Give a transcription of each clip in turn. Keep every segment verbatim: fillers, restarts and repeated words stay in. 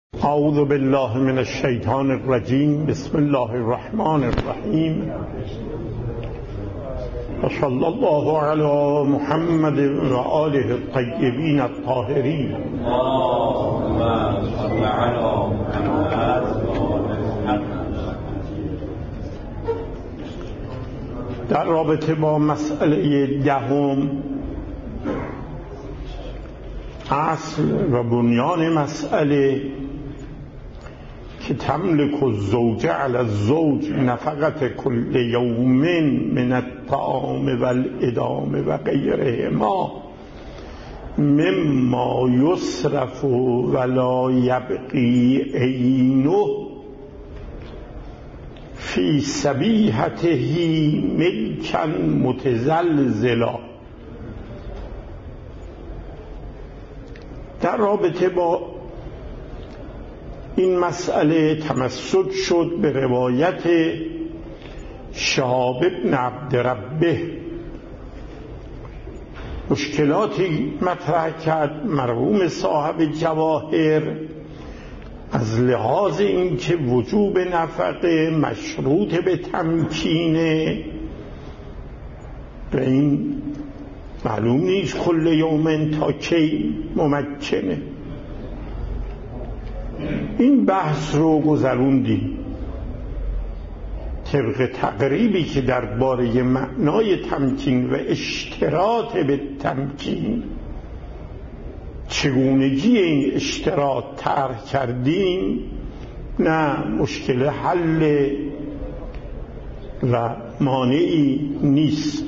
اعوذ بالله من الشیطان الرجیم. بسم الله الرحمن الرحیم. و صلی الله علی محمد و آله الطیبین الطاهرین. اللهم صل علی محمد و آل در رابطه با مسئله دهم، اصل و بنیان مسئله که تملک الزوجه علی الزوج نفقت کل یوم من الطعام و الادام و غیرهما مما یصرف ولا یبقی عینه فی سبیحته ملکا متزلزلا. در رابطه با این مسئله تمسک شد به روایت شهاب بن عبد ربه. مشکلاتی مطرح کرد مرحوم صاحب جواهر از لحاظ اینکه وجوب نفقه مشروط به تمکینه و این معلوم نیست کل یومن تا کی ممکنه. این بحث رو گذروندیم طبق تقریبی که درباره معنای تمکین و اشتراط به تمکین، چگونگی این اشتراط طرح کردیم. نه مشکل حل و مانعی نیست.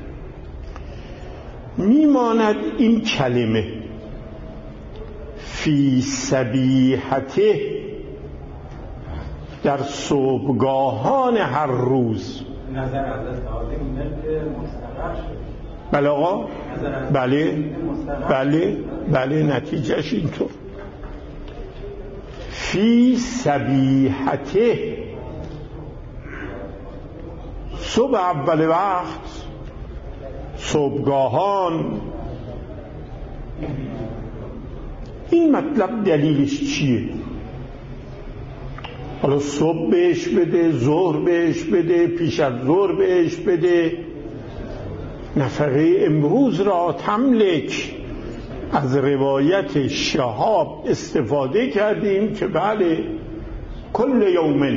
میماند این کلمه فی سبیحته در صبحگاهان هر روز. نظر حضرت عالی ملک مستقر شد. بله آقا، بله بله بله نتیجهش اینطور. فی سبیحته صبح اول وقت، صبحگاهان. این مطلب دلیلش چیه؟ حالا صبح بهش بده، ظهر بهش بده، پیش از ظهر بهش بده. نفقه امروز را تملک از روایت شهاب استفاده کردیم که بله کل یومن،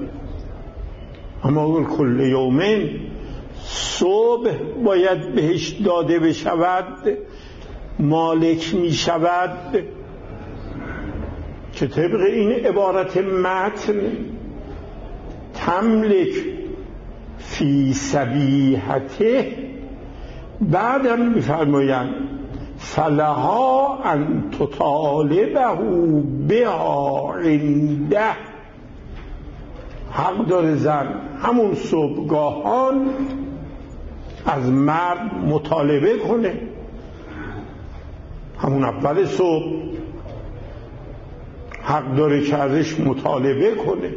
اما کل یومن صبح باید بهش داده بشود، مالک می شود که طبق این عبارت متن تملک فی سبیحته. بعدم می‌فرمایند فلها ان تطالبه بها عنده. حق داره زن همون صبحگاهان از مرد مطالبه کنه، همون اول صبح حق داره که ازش مطالبه کنه.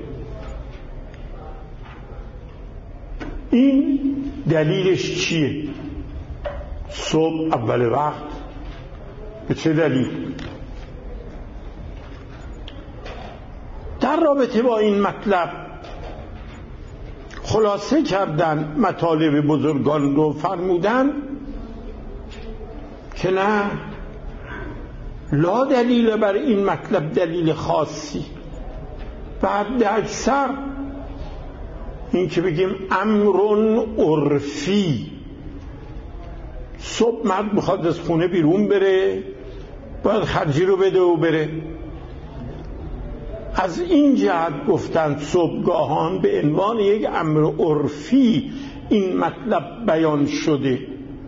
این دلیلش چیه؟ صبح اول وقت به چه دلیل؟ در رابطه با این مطلب خلاصه کردن مطالب بزرگان رو، فرمودن که نه، لا دلیل بر این مطلب دلیل خاصی. بعد اکثر این که بگیم امرون عرفی، صبح مرد بخواد از خونه بیرون بره باید خرجی رو بده و بره. از این جهت گفتن صبحگاهان به عنوان یک امر عرفی این مطلب بیان شده.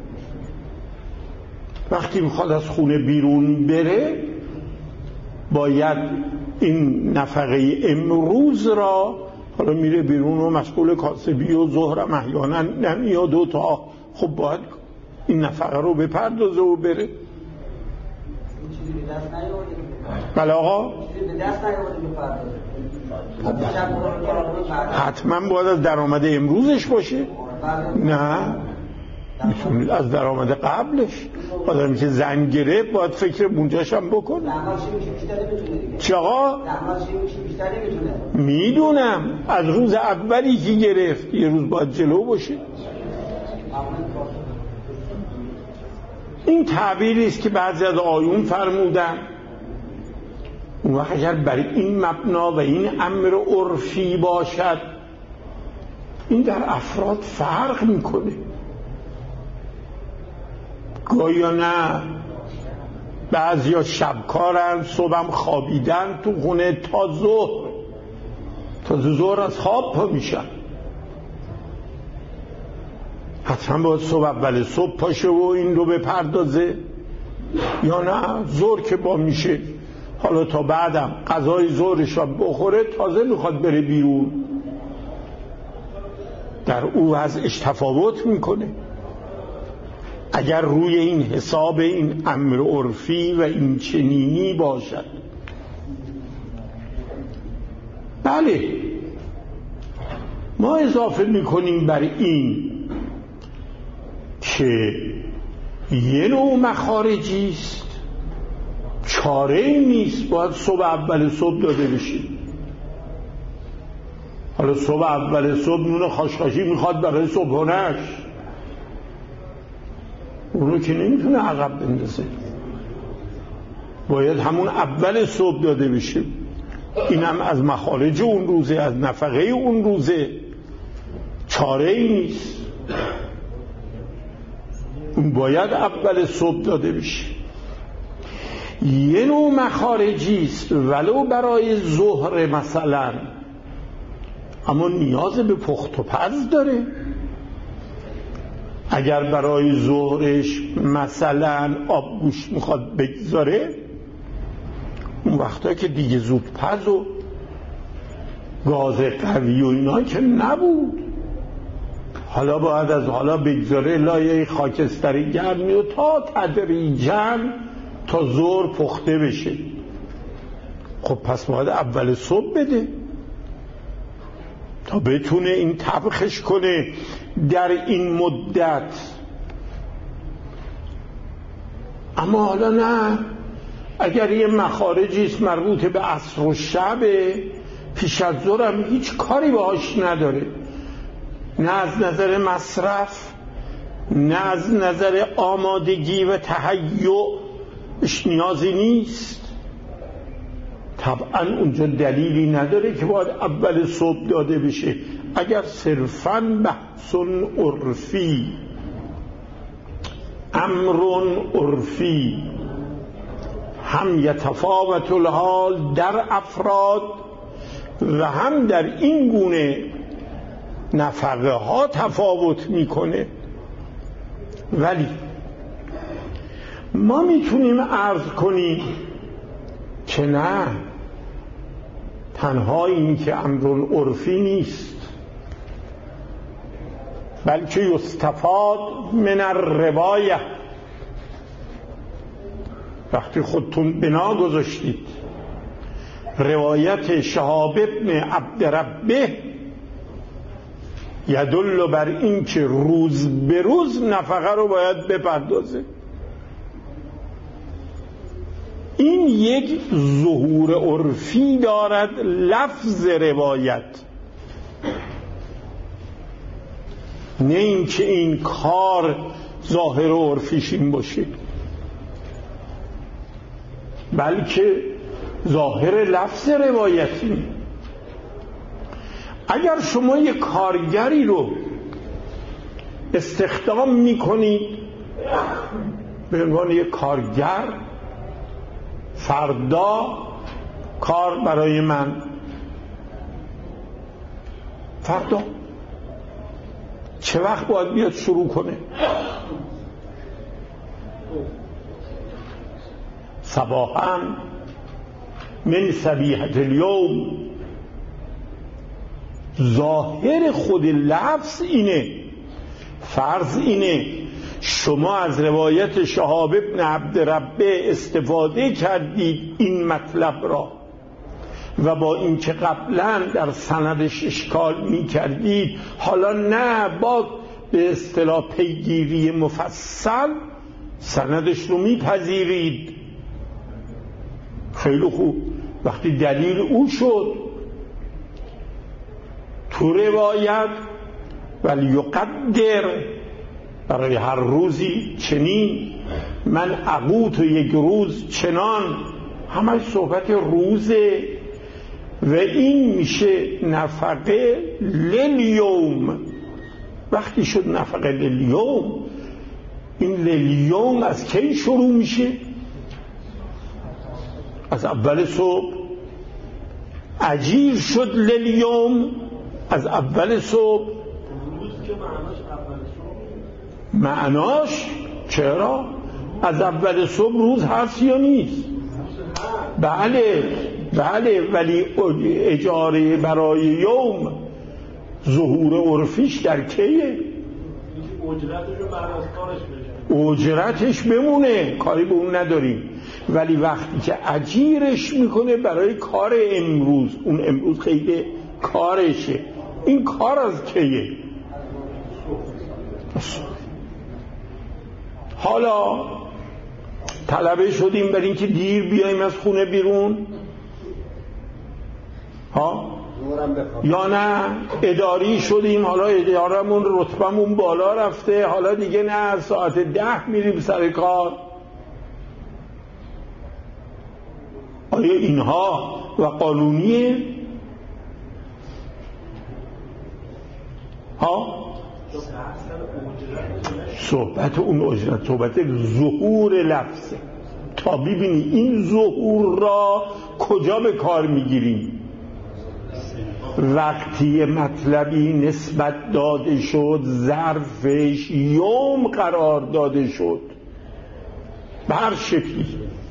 وقتی میخواد از خونه بیرون بره باید این نفقه امروز را، حالا میره بیرون و مشغول کاسبی و ظهرم احیانا نمیاد دو تا، خب باید این نفقه رو بپردازه و بره. بله آقا، حتما باید از درآمد امروزش باشه. نه میتونید از درآمد قبلش. آدمی که زن گرفت باید فکر اونجاش هم بکنه. چه آقا؟ میدونم از روز اولی که گرفت یه روز باید جلو باشه. این تعبیری است که بعضی از آیون فرمودن. اون وقت اگر برای این مبنا و این امر عرفی باشد، این در افراد فرق میکنه. گایا نه، بعضیا شبکارن، صبحم خوابیدن تو خونه تا ظهر، تا ظهر از خواب پا میشن. حتما باید صبح اول صبح پاشه و این رو بپردازه، یا نه ظهر که با میشه حالا تا بعدم غذای ظهرش رو بخوره تازه میخواد بره بیرون. در او وضعش تفاوت میکنه. اگر روی این حساب این امر عرفی و این چنینی باشد، بله ما اضافه میکنیم بر این که یه نوع مخارجی است، چاره ای نیست، باید صبح اول صبح داده بشه. حالا صبح اول صبح نون خاشخاشی میخواد برای صبحانش، اونو که نمیتونه عقب بندازه، باید همون اول صبح داده بشه. اینم از مخارج اون روزه، از نفقه اون روزه، چاره ای نیست، اون باید اول صبح داده بشه. یه نوع مخارجی است ولو برای ظهر مثلا، اما نیاز به پخت و پز داره. اگر برای ظهرش مثلا آب گوشت میخواد بگذاره، اون وقتا که دیگه زود پز و گاز قوی و اینا که نبود، حالا باید از حالا بگذاره لایه خاکستری گرمی و تا تدریجاً تا ظهر پخته بشه. خب پس باید اول صبح بده تا بتونه این طبخش کنه در این مدت. اما حالا نه، اگر یه مخارجی است مربوط به عصر و شب، پیش از ظهر هم هیچ کاری باهاش نداره، نه از نظر مصرف نه از نظر آمادگی و تهیعش نیازی نیست، طبعا اونجا دلیلی نداره که باید اول صبح داده بشه. اگر صرفاً بحث عرفی، امر عرفی، هم یتفاوت الحال در افراد و هم در این گونه نفقه ها تفاوت میکنه، ولی ما میتونیم عرض کنیم که نه، تنها این که امر عرفی نیست، بلکه یستفاد من الروایه. وقتی خودتون بنا گذاشتید روایت شهاب ابن عبدربه یدل بر این که روز به روز نفقه رو باید بپردازه، این یک ظهور عرفی دارد لفظ روایت، نه این که این کار ظاهر عرفیش این باشه، بلکه ظاهر لفظ روایتی. اگر شما یک کارگری رو استخدام میکنید به عنوان یک کارگر، فردا کار برای من، فردا چه وقت باید بیاد شروع کنه؟ صباحاً من صبیحة الیوم. ظاهر خود لفظ اینه، فرض اینه شما از روایت شهاب ابن عبدربه استفاده کردید این مطلب را و با این که قبلا در سندش اشکال می کردید، حالا نه با به اصطلاح پیگیری مفصل سندش رو میپذیرید. خیلی خوب، وقتی دلیل او شد تو روایت ولی یقدر برای هر روزی چنین، من اقوت و یک روز چنان، همه صحبت روزه و این میشه نفقه لیلیوم. وقتی شد نفقه لیلیوم، این لیلیوم از کی شروع میشه؟ از اول صبح. اجیر شد لیلیوم از اول صبح. روز که معناش اول صبح، معناش چرا؟ از اول صبح روز هست یا نیست؟ بله بله، ولی اجاره برای یوم ظهور عرفیش در کیه؟ اجرتش رو بعد از کارش بشه، اجرتش بمونه، کاری به اون نداریم، ولی وقتی که اجیرش میکنه برای کار امروز، اون امروز خیلی کارشه، این کار از کیه؟ حالا طلبه شدیم برای اینکه دیر بیاییم از خونه بیرون ها، یا نه اداری شدیم، حالا ادارمون رتبمون بالا رفته، حالا دیگه نه ساعت ده میریم سر کار. آیا اینها و قانونیه؟ ها؟ صحبت اون اجرت صحبت ظهور لفظه، تا ببینی این ظهور را کجا به کار میگیریم. وقتی مطلبی نسبت داده شد، ظرفش یوم قرار داده شد به هر شکلی،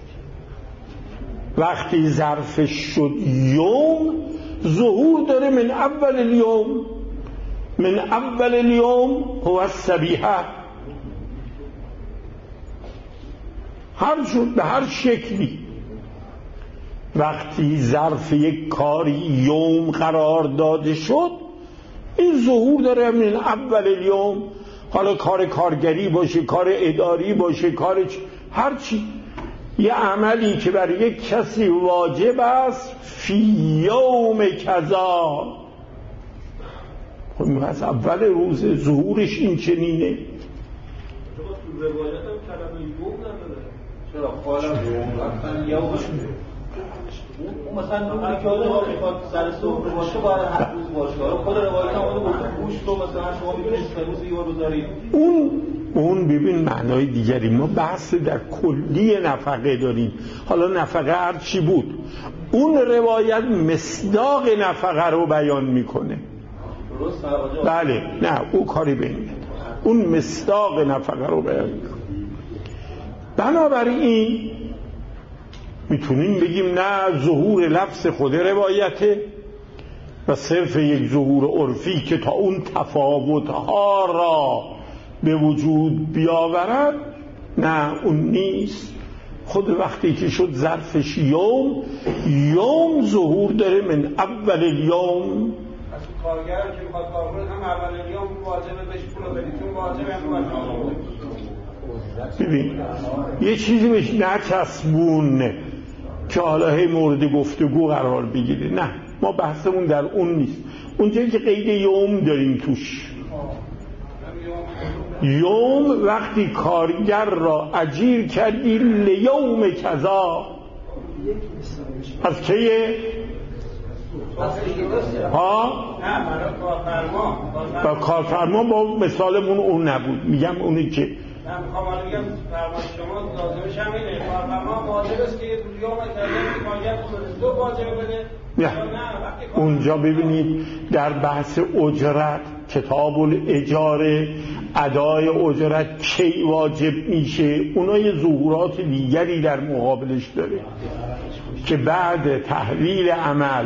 وقتی ظرفش شد یوم، ظهور داره من اول الیوم. من اول الیوم هو الصبیحه، هر شد به هر شکلی. وقتی ظرف یک کاری یوم قرار داده شد، این ظهور داره من اول الیوم. حالا کار کارگری باشه، کار اداری باشه، کار هر چی، یه عملی که برای یک کسی واجب است فی یوم کذا، خب از اول روز ظهورش این چنینه. تو روایت هم کلمه یوم نداره، چرا قالم یوم یوم اون مثلا اون که آدم میخواد سر صبح باشه باید هر روز باشه. خود روایت هم اون گفته گوشت رو مثلا شما می‌بینید سه روز یه روز دارید. اون اون ببین معنای دیگری، ما بحث در کلی نفقه داریم. حالا نفقه هر چی بود، اون روایت مصداق نفقه رو بیان میکنه. درست؟ بله، نه او کاری به این، اون مصداق نفقه رو بیان میکنه. بنابراین میتونیم بگیم نه، ظهور لفظ خود روایته و صرف یک ظهور عرفی که تا اون تفاوتها را به وجود بیاورد، نه اون نیست. خود وقتی که شد ظرفش یوم، یوم ظهور داره من اول الیوم. از کارگر که میخواد کار کنه هم اول الیوم واجبه بهش پول بدید، چون واجبه هم واجبه. ببین یه چیزی بهش نچسبون که حالا هی مورد گفتگو قرار بگیره، نه، ما بحثمون در اون نیست. اونجایی که قید یوم داریم توش، یوم وقتی کارگر را اجیر کردی لیوم کذا، از کیه؟ ها؟ نه برای کارفرما. با کارفرما با مثالمون اون نبود، میگم اونی که من میخوام حالا بگم فرمان شما لازمش هم اینه، کارفرما واجب است که یوم کذا کارگر خود دو واجب بده. نه، اونجا ببینید در بحث اجرت، کتاب الاجاره، ادای اجرت کی واجب میشه، اونا یه ظهورات دیگری در مقابلش داره که بعد تحویل عمل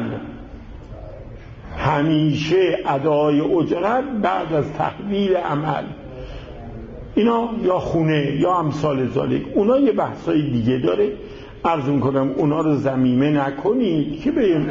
همیشه ادای اجرت بعد از تحویل عمل، اینا یا خونه یا امثال ذالک، اونا یه بحثای دیگه داره. عرض میکنم اونا رو ضمیمه نکنید که بگیم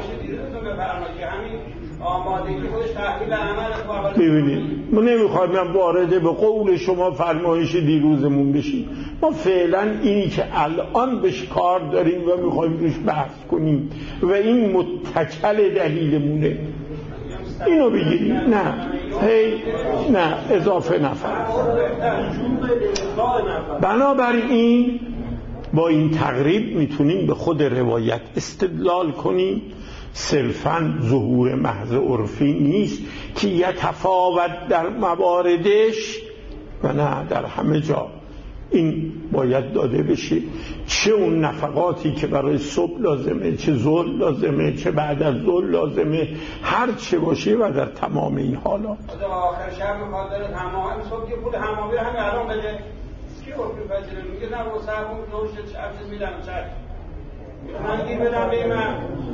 ببینید ما نمیخوایم من وارد به قول شما فرمایش دیروزمون بشیم. ما فعلا اینی که الان بهش کار داریم و میخوایم روش بحث کنیم و این متکل دلیلمونه، اینو بگیریم. نه هی نه اضافه نفر. بنابراین با این تقریب میتونیم به خود روایت استدلال کنیم. صرفاً ظهور محض عرفی نیست که یتفاوت در مواردش و نه در همه جا این باید داده بشه، چه اون نفقاتی که برای صبح لازمه، چه ظهر لازمه، چه بعد از ظهر لازمه، هر چه باشه و در تمام این حالات. آخر شب میخواد داره تمام صبح که پول حمامی رو همین الان بده کی عرفی پذیره میگه نه رو صاحبون نوش چه میدم چک من گیر بدم به من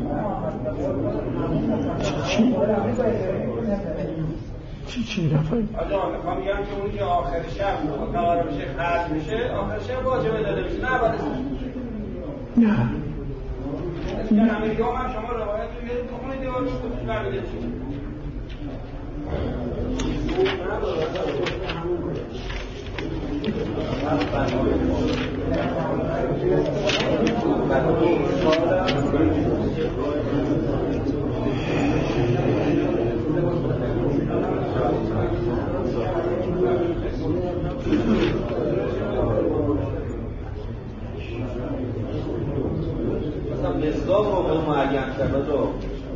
چی چی نفهم آجا میخوام میگم که اونی که آخر شب قرار بشه خرج میشه آخر شب واجبه داده میشه نه باید نه در امریکا من شما روایت رو بیارید بخونید دیوار میشتونید برمیده چی مصداق رو به معین شده رو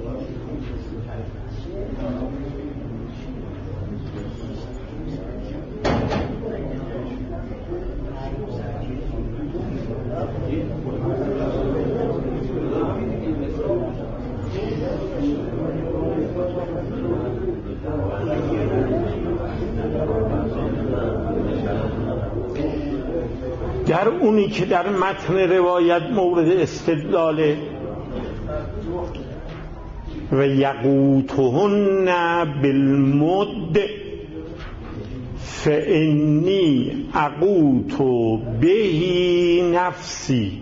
در اونی که در متن روایت مورد استدلاله و یقوتهن بالمد فانی اقوت بهی نفسی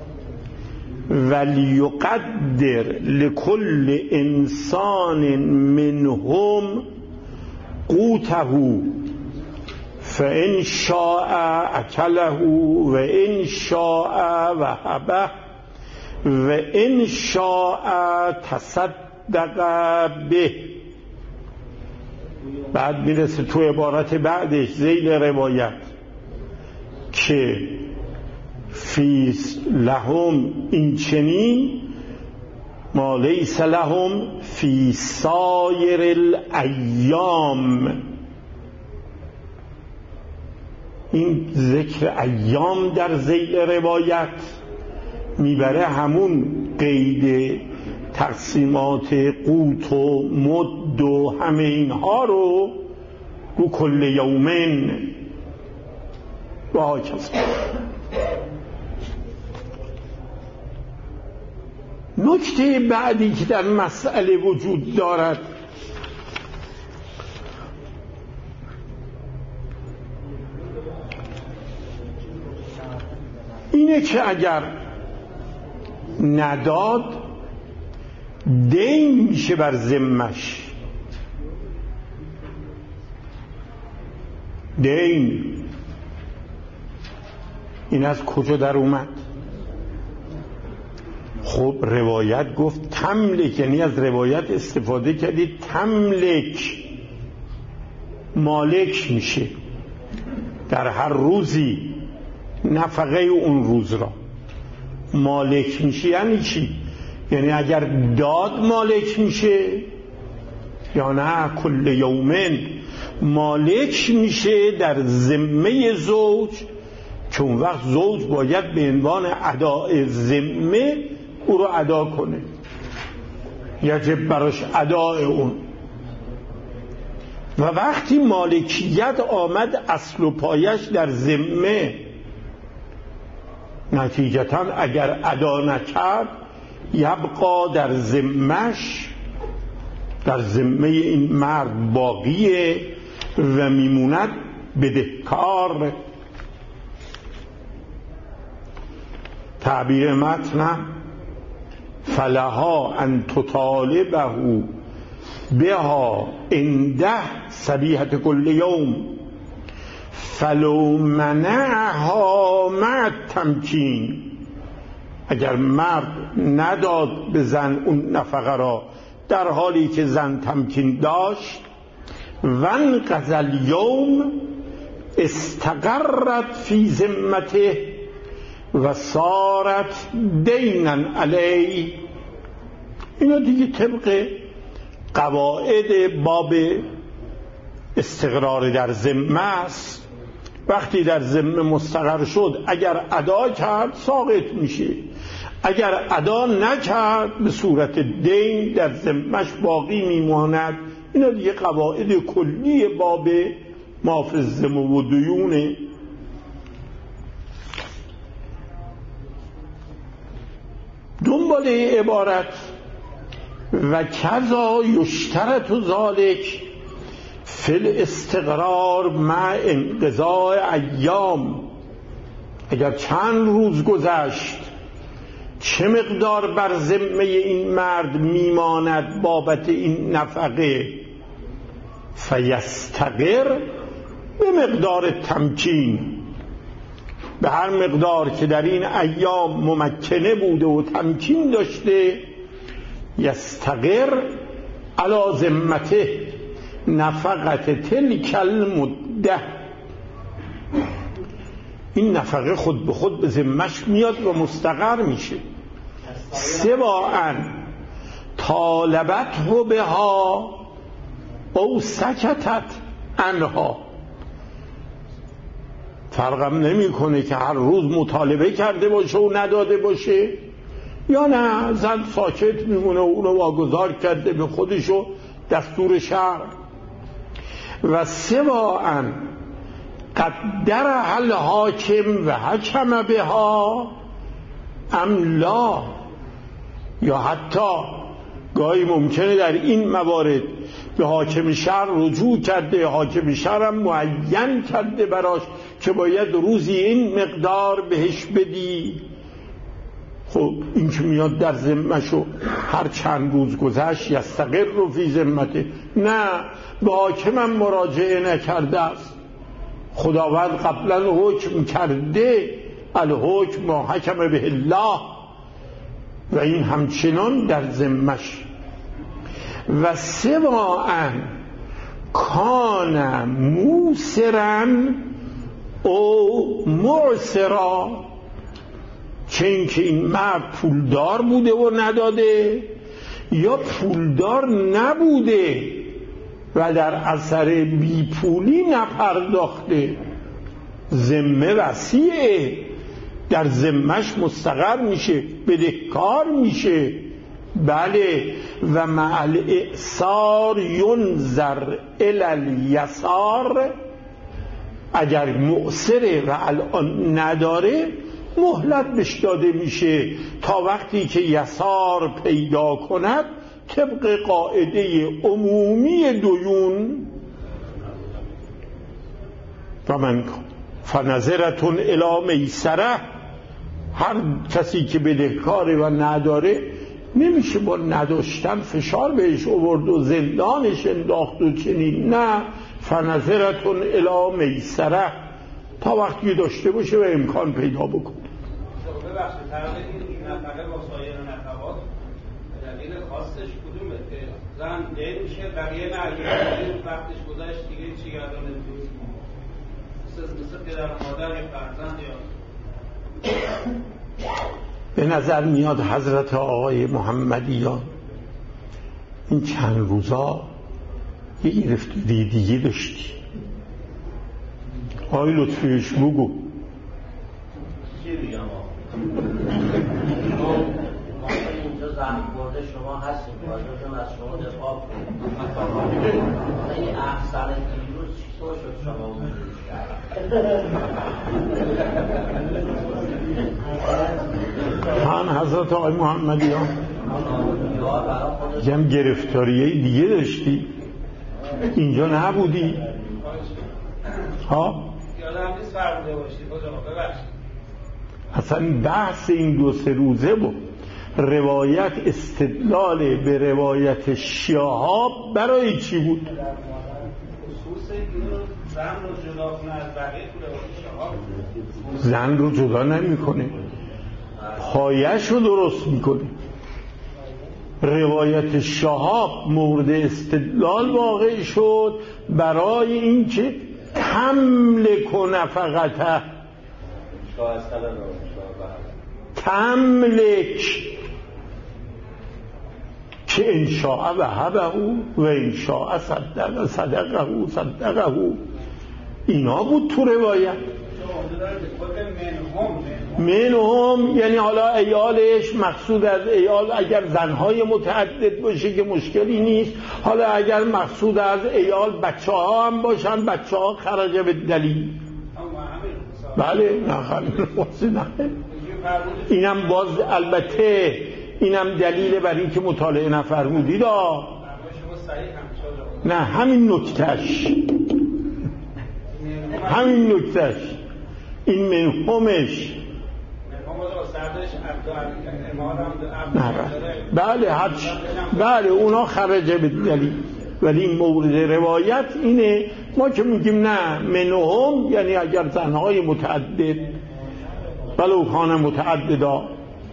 ولیقدر لكل انسان منهم قوته فإن شاء أكله وإن شاء وهبه وإن شاء تصدق به. بعد میرسه تو عبارت بعدش ذیل روایت که فی لهم این چنین ما لیس لهم فی سایر الایام. این ذکر ایام در ذیل روایت میبره همون قید تقسیمات قوت و مد و همه اینها رو رو کل یومین و ها کسا. نکته بعدی که در مسئله وجود دارد اینه که اگر نداد دین میشه بر ذمش. دین این از کجا در اومد؟ خب روایت گفت تملک، یعنی از روایت استفاده کردید تملک، مالک میشه در هر روزی نفقه اون روز را. مالک میشه یعنی چی؟ یعنی اگر داد مالک میشه یا نه کل یومن مالک میشه در ذمه زوج، چون وقت زوج باید به عنوان اداء ذمه او رو ادا کنه، یجب براش اداء اون. و وقتی مالکیت آمد اصل و پایش در ذمه، نتیجتا اگر ادا نکرد یبقا در ذمهش، در ذمه این مرد باقیه و میموند بدهکار. تعبیر متنم فلها ان تطالبه بها عنده صبیحة کل یوم فلو منعها مع التمکین، اگر مرد نداد به زن اون نفقه را در حالی که زن تمکین داشت، وانقضى الیوم استقرت فی ذمته و صارت دینا علیه. اینا دیگه طبق قواعد باب استقرار در ذمه است. وقتی در ذمه مستقر شد اگر ادا کرد ساقط میشه، اگر ادا نکرد به صورت دین در ذمهش باقی میماند. اینا دیگه قواعد کلی باب ما فی الذمه و دیونه. دنبال عبارت و کذا یشترط ذالک فی الاستقرار مع انقضاء ایام، اگر چند روز گذشت چه مقدار بر ذمه این مرد میماند بابت این نفقه؟ فیستقر به مقدار تمکین، به هر مقدار که در این ایام ممکنه بوده و تمکین داشته. یستقر علی ذمته نفقت تلک المده، این نفقه خود به خود به ذمش میاد و مستقر میشه. سواء طالبته بها او سکتت عنها، فرقم نمی کنه که هر روز مطالبه کرده باشه و نداده باشه یا نه زن ساکت میمونه و اونو واگذار کرده به خودش و دستور شرع. و سواء قدر هل حاکم و حکم بها ام لا، یا حتی گاهی ممکنه در این موارد به حاکم شهر رجوع کرده، حاکم شهر هم معین کرده براش که باید روزی این مقدار بهش بدی. خب این که میاد در ذمه‌شو هر چند روز گذشت یستقر رو فی ذمته، نه به حاکمم مراجعه نکرده است، خداوند قبلا حکم کرده الحکم ما حکم به الله و این همچنان در ذمش. و سواء کان موسرا او معسرا، چه اینکه این مرد پولدار بوده و نداده یا پولدار نبوده و در اثر بی پولی نپرداخته. ذمه وسیعه، در ذمهش مستقر میشه، بدهکار میشه. بله و مع الاعسار ینظر الی الیسار، اگر معسره و الان نداره مهلت بهش داده میشه تا وقتی که یسار پیدا کند طبق قاعده عمومی دیون. و من فنظرتون الی میسره، هر کسی که بدهکاره و نداره نمیشه با نداشتن فشار بهش آورد و زندانش انداخت و چنین، نه، فنظرتون الی میسره تا وقتی داشته باشه و امکان پیدا بکنه. ببخشید طرف این نفقه با سایر نفقات دلیل خاصش کدومه که زن دین میشه بقیه مرگیه وقتش گذشت دیگه چی گردان نمیتونید مثل پدر مادر یا فرزند یا به نظر میاد حضرت آقای محمدیان این چند روزا یه گرفتاری دیگه داشتی. آقای لطفیش بگو. چی بگم آقا؟ اینجا زمین برده شما هستیم باید از شما دفاع کنیم. این احسن دیروز چطور شد شما اونجوش هم حضرت آقای محمدیان هم گرفتاریه دیگه داشتی اینجا نبودی ها؟ یادم نیست فرموده باشید بابا ببخشید اصلا بحث این دو سه روزه بود روایت استدلال به روایت شهاب برای چی بود؟ زن رو جدا نمی کنه، پایش رو درست میکنه. روایت شهاب مورد استدلال واقع شد برای اینکه تملک نفقته، تملک که انشاء وهبه و انشاء صدقه صدقه صدقه، اینا بود تو روایت. منهم یعنی حالا ایالش، مقصود از ایال اگر زنهای متعدد باشه که مشکلی نیست، حالا اگر مقصود از ایال بچه ها هم باشن، بچه ها خرج به دلیل. بله نه خیلی نه، اینم باز البته اینم دلیل بر این که مطالعه نفرمودید. نه همین نکتش همین نکتش این منهمش بله حج بله اونا خرجه به دلیل، ولی این مورد روایت اینه. ما که میگیم نه منهم یعنی اگر زنهای متعدد ولو کان متعددا،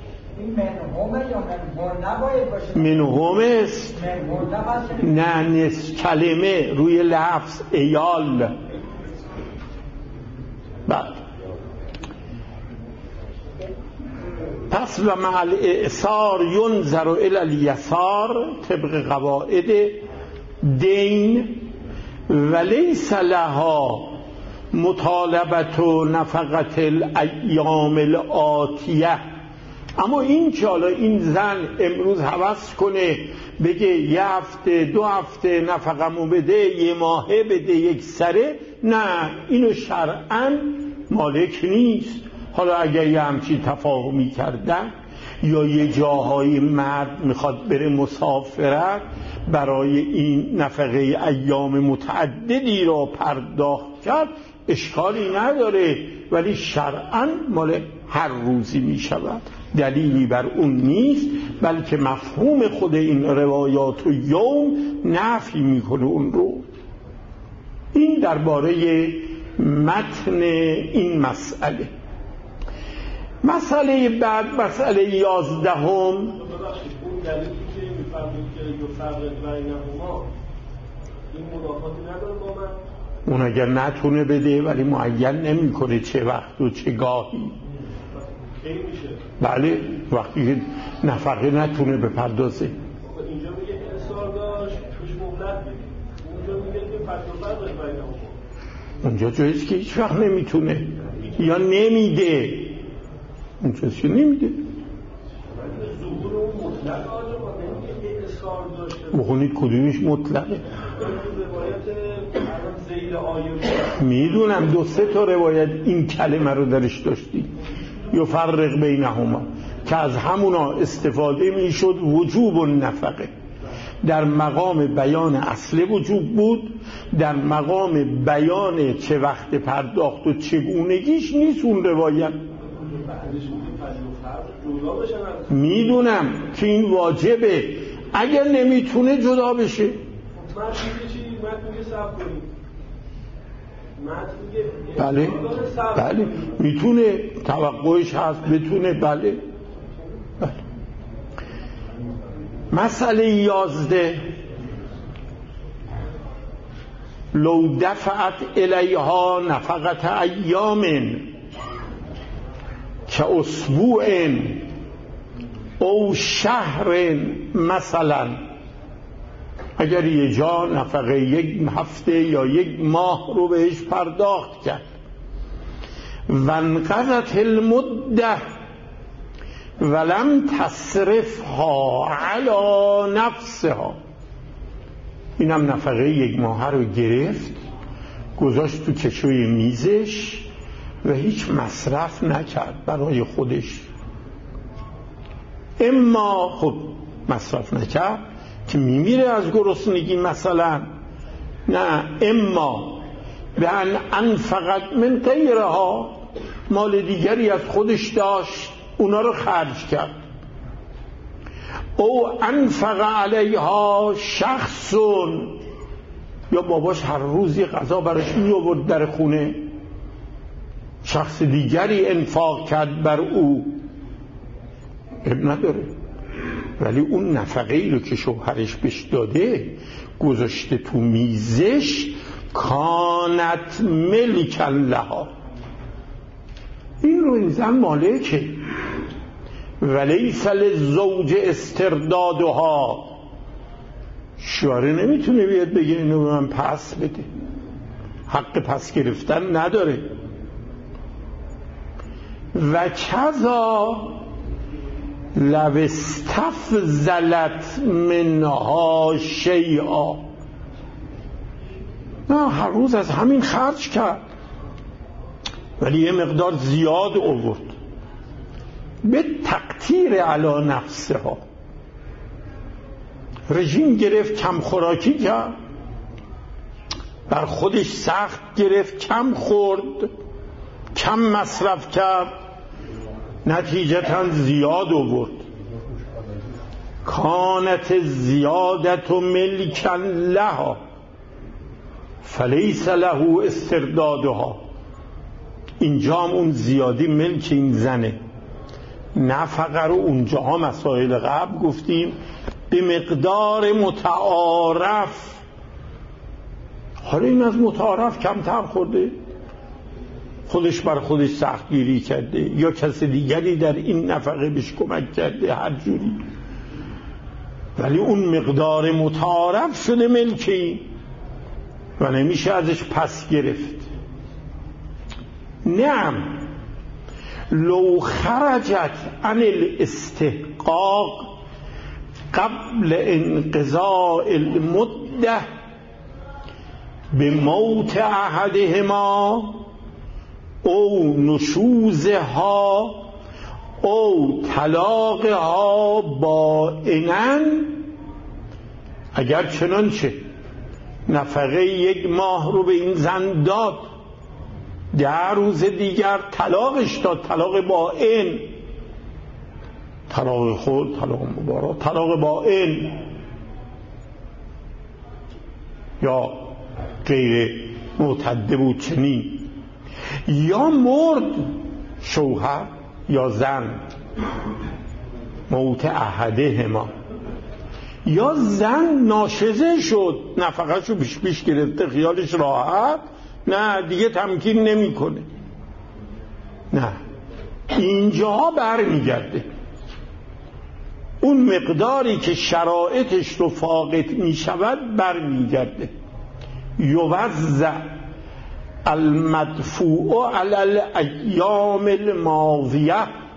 منهم است نه نس کلمه روی لفظ ایال. بعد پس و مع الاعصار ینظر الی الیسار طبق قواعد دین ولیس لها مطالبت و نفقت الایام الآتیه. اما این که حالا این زن امروز هوس کنه بگه یه هفته دو هفته نفقمو بده، یه ماهه بده، یک سره، نه اینو شرعاً مالک نیست. حالا اگر یه همچین تفاهمی کردن یا یه جاهای مرد میخواد بره مسافرت برای این نفقه ایام متعددی را پرداخت کرد اشکالی نداره، ولی شرعاً مال هر روزی میشود، دلیلی بر اون نیست، بلکه مفهوم خود این روایات و یوم نفی میکنه اون رو. این درباره متن این مسئله. مسئله بعد مسئله یازدهم، اون دلیلی که میفرمید که یفرق بینهما این مدافعاتی نداره با من، اون اگر نتونه بده ولی معین نمیکنه چه وقت و چه گاهی. این میشه بله وقتی که نفقه نتونه بپردازه. اینجا میگه که اصرار داشت توش مهلت بدید، اونجا میگه که فتوا فرق بینهما. اونجا جاییست که هیچ وقت نمیتونه یا نمیده، اونجاست که نمیده. ظهور اون مطلق آجا با نمیگه که اصرار داشته بخونید کدومش مطلقه. روایت زیل آیه میدونم دو سه تا روایت این کلمه رو درش داشتی یفرق بینهما که از همونا استفاده میشد وجوب النفقه. در مقام بیان اصل وجوب بود، در مقام بیان چه وقت پرداخت و چگونگیش نیست اون روایت. میدونم که این واجبه، اگر نمیتونه جدا بشه. بله بله میتونه، توقعش هست بتونه. بله بله. مسئله یازده، لو دفعت الیها نفقت ایام که اسبوع او شهر مثلا، اگر یه جا نفقه یک هفته یا یک ماه رو بهش پرداخت کرد و انقضت المده ولم تصرفها علی نفسها، اینم نفقه یک ماه رو گرفت گذاشت تو کشوی میزش و هیچ مصرف نکرد برای خودش. اما خب مصرف نکرد که میمیره از گرسنگی مثلا، نه، اما به ان انفقت من غیرها، مال دیگری از خودش داشت، اونا رو خرج کرد. او انفق علیها شخصون، یا باباش هر روز یه غذا براش می آورد در خونه، شخص دیگری انفاق کرد بر او، اب نداره، ولی اون نفقه‌ای رو که شوهرش بهش داده گذاشته تو میزش، کانت ملکا لها، این رو این زن مالکه. ولیس للزوج استردادها، شوهر نمیتونه بیاد بگه اینو به من پس بده، حق پس گرفتن نداره. و کذا لو استفضلت منها شیئا، نه هر روز از همین خرج کرد ولی یه مقدار زیاد آورد، به تقتیر علی نفسها، رژیم گرفت، کم خوراکی کرد، بر خودش سخت گرفت، کم خورد، کم مصرف کرد، نتیجتا زیاد آورد. کانت زیادت ملکا لها فلیس له استردادها، اینجا هم اون زیادی ملک این زنه. نفقه رو اونجا ها مسائل قبل گفتیم به مقدار متعارف، حالا این از متعارف کمتر خورده، خودش بر خودش سختگیری کرده یا کسی دیگری در این نفقه بهش کمک کرده، هر جوری، ولی اون مقدار متعارف شده ملکی و نمیشه ازش پس گرفت. نعم لو خرجت عن الاستحقاق قبل انقضاء المده به موت احدهما او نشوزها او طلاقها بائنا، اگر چنانچه نفقه یک ماه رو به این زن داد، ده روز دیگر طلاقش داد، طلاق بائن، طلاق خود، طلاق مبارک، طلاق بائن یا غیر معتده بود چنین، یا مرد شوهر یا زن، موت احدهما، یا زن ناشزه شد، نفقه شو بیش بیش گرفته، خیالش راحت، نه دیگه تمکین نمی کنه، نه اینجا بر میگرده اون مقداری که شرایطش رو فاقد می شود بر میگرده. یوزع المدفوع علی الایام الماضیه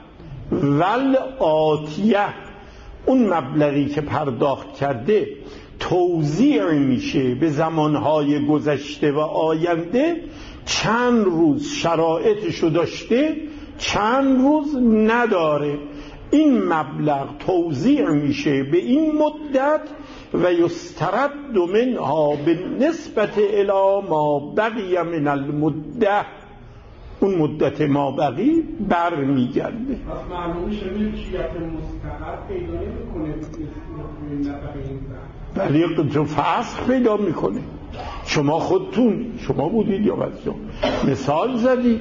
والآتیه، اون مبلغی که پرداخت کرده توزیع میشه به زمانهای گذشته و آینده، چند روز شرایطشو داشته چند روز نداره، این مبلغ توزیع میشه به این مدت و یسترد منها بالنسبت الی ما بقی من المده، اون مدت ما بقی بر میگرده. پس معلوم شمیلکیت مستقر پیدا نمیکنه ولی تو فسخ پیدا میکنه. شما خودتون شما بودید یا بچه مثال زدید،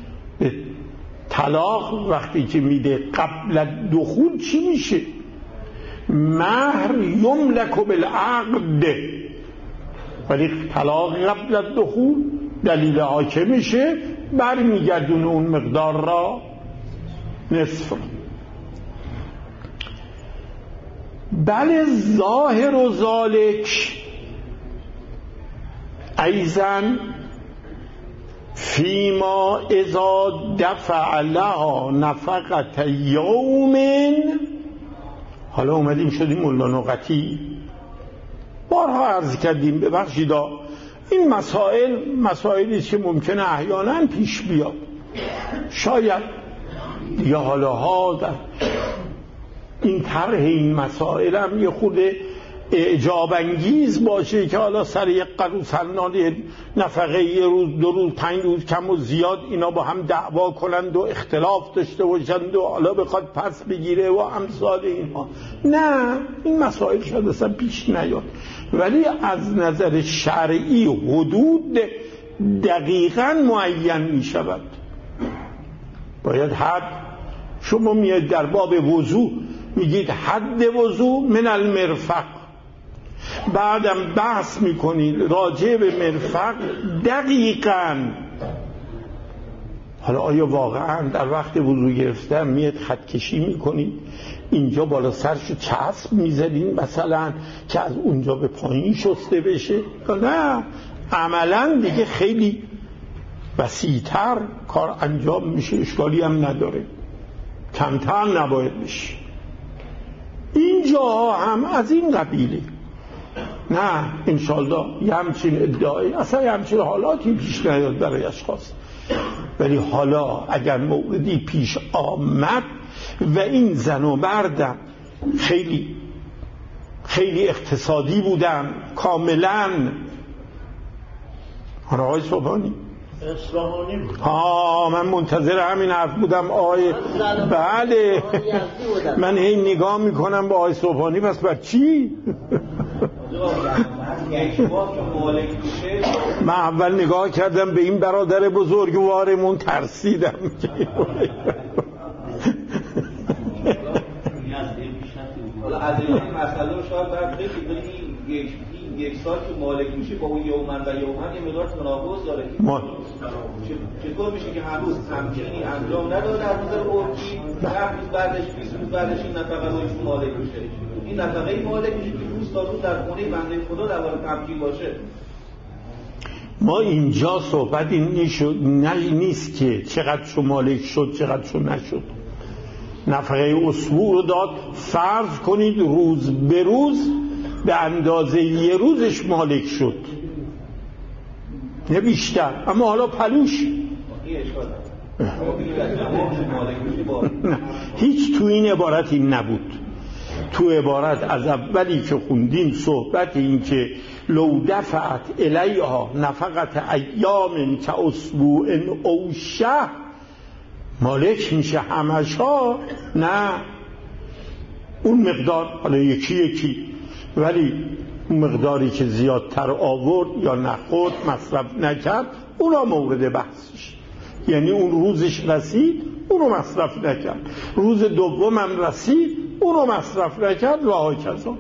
طلاق وقتی که میده قبل دخول چی میشه؟ مهر یملک بالعقد، ولی طلاق قبل دخول دلیل حاکم میشه بر میگردون اون مقدار را نصف. بله ظاهر و ذالک ایزن فیما اذا دفع لها نفقت یوم. حالا اومدیم شدیم مولا نقطی، بارها عرض کردیم، ببخشید این مسائل مسائلی که ممکنه احیانا پیش بیاد، شاید دیگه حالا ها در این طرح این مسائل هم یه خود اعجاب انگیز باشه که حالا سر یک قروس حنانه نفقه یه روز دو روز پنج روز کم و زیاد اینا با هم دعوا کنند و اختلاف داشته باشند و حالا بخواد پس بگیره و امثال اینها. نه، این مسائل شاید اصلا پیش نیاد، ولی از نظر شرعی حدود دقیقاً معین می شود. باید حد، شما میاد در باب وضو میگید حد وضو من المرفق، بعدم بحث میکنید راجع به مرفق دقیقاً. حالا آیا واقعاً در وقت وضو گرفتن میاد خط کشی میکنید اینجا بالا سرشو چسب میزدین مثلا که از اونجا به پایین شسته بشه؟ نه، عملاً دیگه خیلی وسیع‌تر کار انجام میشه، اشکالی هم نداره، کمتر نباید بشه. اینجا هم از این قبیله. نه انشالله یه همچین ادعای، اصلا یه همچین حالاتی پیش نیاد برای اشخاص، ولی حالا اگر موردی پیش آمد و این زن و مردم خیلی خیلی اقتصادی بودن کاملا، آقای صبحانی اصلاحانی بود. ها من منتظر همین حرف بودم آقای، بله من هی نگاه میکنم با آقای صبحانی، پس بر چی؟ من اول نگاه کردم به این برادر بزرگوارمون ترسیدم حالا از این مسئله رو شاید باید بگید یک یک سال که مالک میشه با اون یومن و یومن یه مقدار تناقض داره. ما چطور میشه که هنوز تمکینی انجام نداده در نظر عرفی، ده روز بعدش بیست روز بعدش این نفقه روش مالک میشه؟ این نفقه مالک میشه که روز تا روز در خونه بنده خدا در حال تمکین باشه. ما اینجا صحبت این نشد نه نیست که چقدر شو مالک شد چقدر شو نشد. نفقه اسبوع رو داد، فرض کنید روز به روز به اندازه یه روزش مالک شد، نه بیشتر، اما حالا پلوش هیچ تو این عبارت این نبود. تو عبارت از اولی که خوندیم صحبت این که لو دفعت الیها نفقت ایام که اسبوع او شهر مالک میشه همشا، نه اون مقدار حالا یکی یکی، ولی اون مقداری که زیادتر آورد یا نخورد مصرف نکرد اونا مورد بحثش، یعنی اون روزش رسید اونو مصرف نکرد، روز دوم هم رسید اونو مصرف نکرد و هاکذا.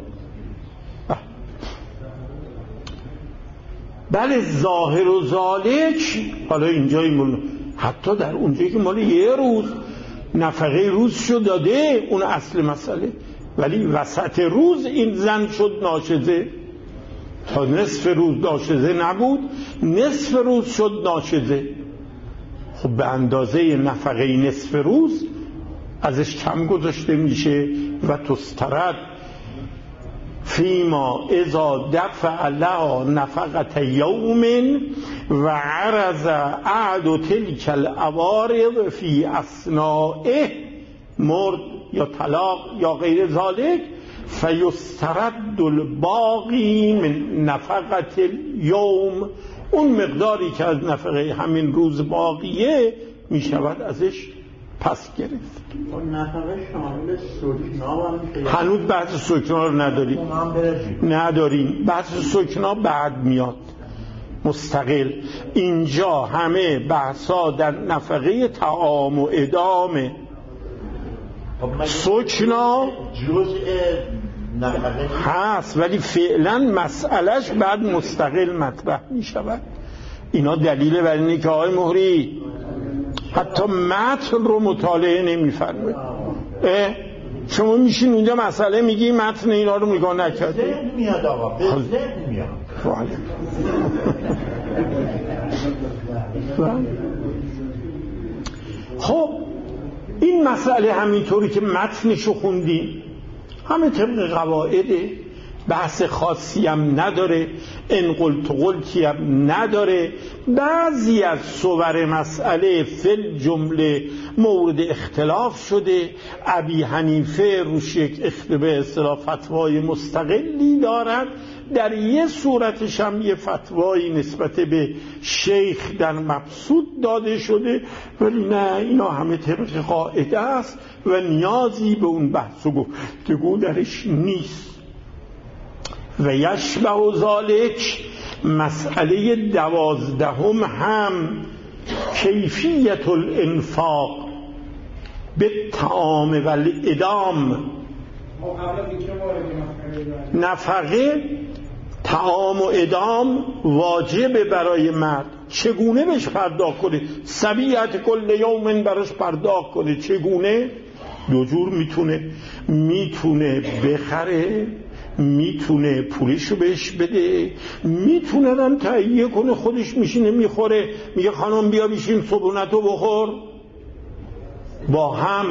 بله ظاهر و ذالک، حالا اینجای مول حتی در اونجایی که مال یه روز نفقه روز شد داده اون اصل مسئله، ولی وسط روز این زن شد ناشزه، تا نصف روز ناشزه نبود، نصف روز شد ناشزه، خب به اندازه نفقه نصف روز ازش کم گذاشته میشه و تسترد فیما اذا دفع لها نفقت یوم و عرض اعد تلک العوارض فی اثنائه، مرد یا طلاق یا غیر ذالک، فیسترد الباقی من نفقت اليوم، اون مقداری که از نفقه همین روز باقیه می شود ازش پس گرفت. اون نفقه شامل سکنا هم میشه؟ هنوز بحث سکنا رو نداریم، نداریم بحث سکنا بعد میاد مستقل. اینجا همه بحثا در نفقه طعام و ادامه. سکنا جزء نفقه هست ولی فعلا مسئلهش بعد مستقل مطرح می شود. اینا دلیل بر اینه که آقای مهری حتی متن رو مطالعه نمی فرمه. شما میشین اونجا مسئله میگی متن اینا رو نگاه نکرده. ذهن میاد آقا، به ذهن میاد. خب این مسئله همینطوری که متنشو خوندیم همه طبق قواعده بحث خاصی هم نداره، ان قلت قلتی هم نداره. بعضی از صور مسئله فل جمله مورد اختلاف شده. ابی حنیفه روش یک به اصطلاح فتوای مستقلی دارد، در یه صورتش هم یه فتوایی نسبت به شیخ در مبسوط داده شده، ولی نه، اینا همه طبق قاعده است و نیازی به اون بحث و گفتگو درش نیست. و یشبه ذالک مسئله دوازدهم هم کیفیت الانفاق به طعام و الادام. نفقه، طعام و ادام واجبه برای مرد. چگونه بهش پرداخت کنه؟ سبیعت کل یوم براش پرداخت کنه. چگونه؟ دو جور میتونه میتونه بخره، میتونه پولشو بهش بده، میتونه هم تهیه کنه، خودش میشینه میخوره، میگه خانم بیا بشین صبحونتو بخور با هم.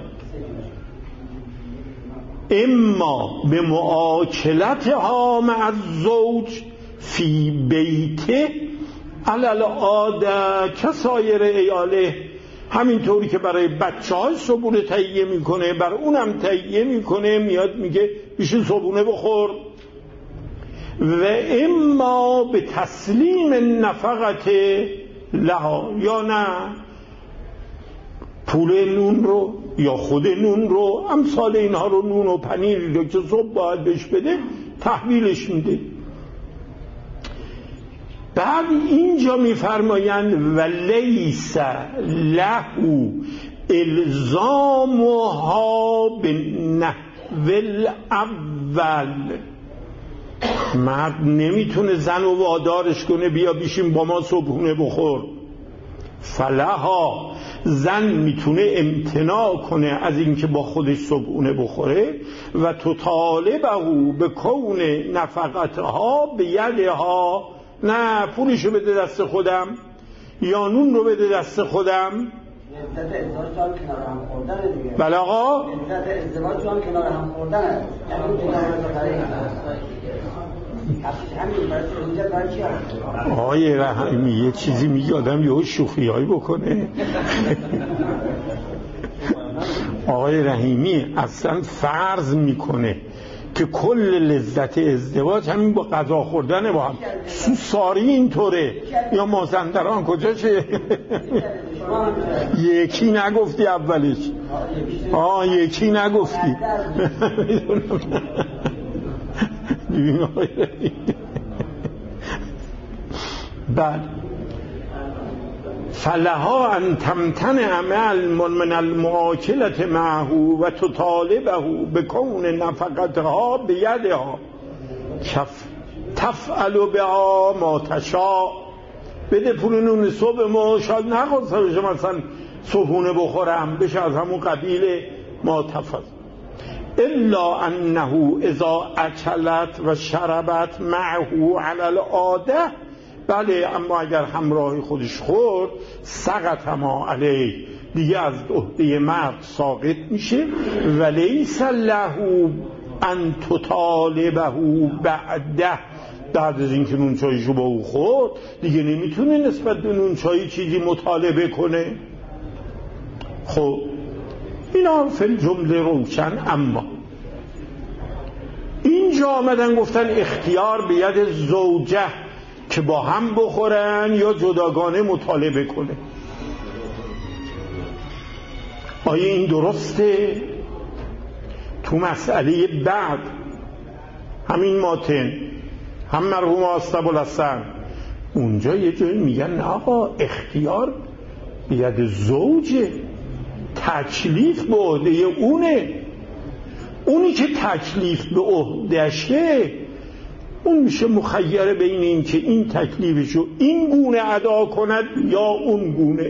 اما به معاکلتها مع الزوج فی بیته علل عاده کسایر ایاله، همینطوری که برای بچه های صبحونه تهیه میکنه بر اونم تهیه میکنه، میاد میگه بشین صبحونه بخور. و اما به تسلیم نفقت لها، یا نه پول نون رو یا خود نون رو، امثال اینها رو، نون و پنیری رو که صبح باید بهش بده تحویلش میده. بعد اینجا میفرمایند و لیس له الزامها بالنحو الاول، مرد نمیتونه زن و وادارش کنه بیا بیشیم با ما صبحونه بخور. فلها، زن میتونه امتناع کنه از اینکه با خودش صبحونه بخوره و تطالبه به کون نفقتها به یدها، نه پولشو بده دست خودم یا نون رو بده دست خودم. لذت ازدواج هم کنار هم خوردن دیگه. بله آقا، لذت ازدواج هم کنار هم خوردن. یعنی تو آقای رحیمی یه چیزی میگه آدم یه شوخی هایی بکنه. آقای رحیمی اصلا فرض میکنه که کل لذت ازدواج همین با غذا خوردنه با هم. سوساری اینطوره یا مازندران کجاشه؟ یکی نگفتی اولش. آه یکی نگفتی. بعد فلها ان تمتنع من المعاکلت معه و تطالبه بکون نفقتها بیدها تفعل بها ما تشاء. بده پول نون صبح ما، شاید نخواسته بشه مثلا صبحونه بخورم، بشه از همون قبیل ما تفعل. الا انه اذا اکلت و شربت معه علی العاده، بله اما اگر همراه خودش خورد سقط ما علیه، دیگه از عهده مرد ساقط میشه. ولیس له ان تطالبه بعده، بعد از اینکه نون چایشو با او خورد دیگه نمیتونه نسبت به نون چایی چیزی مطالبه کنه. خب اینا فی جمله روشن. اما اینجا آمدن گفتن اختیار به ید زوجه که با هم بخورن یا جداگانه مطالبه کنه. آیا این درسته؟ تو مسئله بعد همین ماتن هم مرحوم آستابالحسن اونجا یه جایی میگن نه آقا اختیار به ید زوجه، تکلیف به عهده اونه. اونی که تکلیف به عهدهشه اون میشه مخیر بین این که این تکلیفشو این گونه ادا کند یا اون گونه.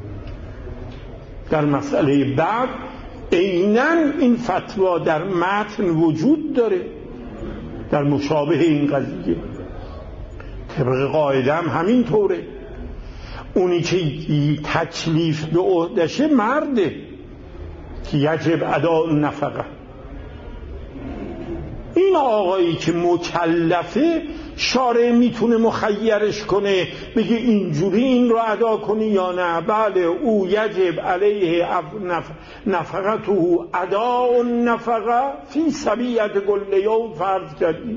در مسئله بعد عیناً این فتوا در متن وجود داره در مشابه این قضیه. طبق قاعده هم همین طوره. اونی که تکلیف به عهدهشه مرده که یجب ادا نفقه. این این آقایی که مکلفه شارع میتونه مخیرش کنه بگه اینجوری این رو ادا کنی یا نه. بله او یجب علیه نفقته اداء النفقه فی سبیعت کل یوم فرض کردی.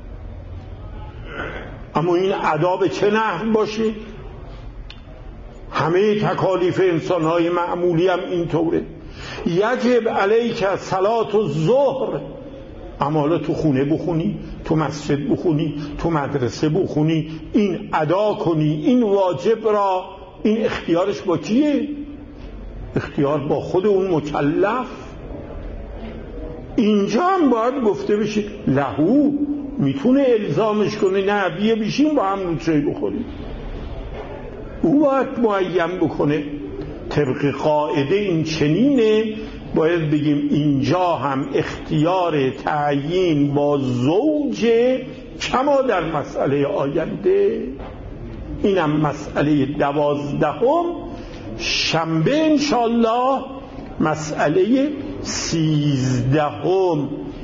اما این ادا به چه نحو باشه؟ همه تکالیف انسانهای معمولی هم اینطوره. یجب علیک صلاة الظهر، اما حالا تو خونه بخونی، تو مسجد بخونی، تو مدرسه بخونی، این ادا کنی، این واجب را، این اختیارش با کیه؟ اختیار با خود اون مکلف. اینجا هم باید گفته بشه لهو، میتونه الزامش کنه نه بیه بیشیم با هم نوچه بخوریم. او باید معین بکنه طبق قاعده این چنینه. باید بگیم اینجا هم اختیار تعیین با زوج کما در مسئله آینده. اینم مسئله دوازدهم. شنبه انشالله مسئله سیزدهم